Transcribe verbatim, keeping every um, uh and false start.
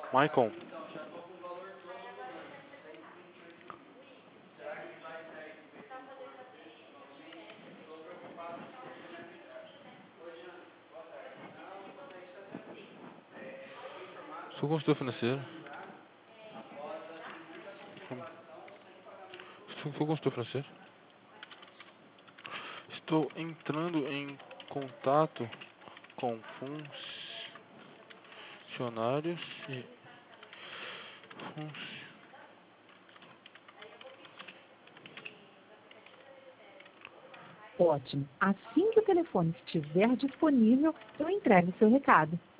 Maicon. Sou consultor financeiro. Sou sou consultor financeiro. Estou entrando em contato com funcionários e funcionários. Ótimo. Assim que o telefone estiver disponível, eu entrego o seu recado.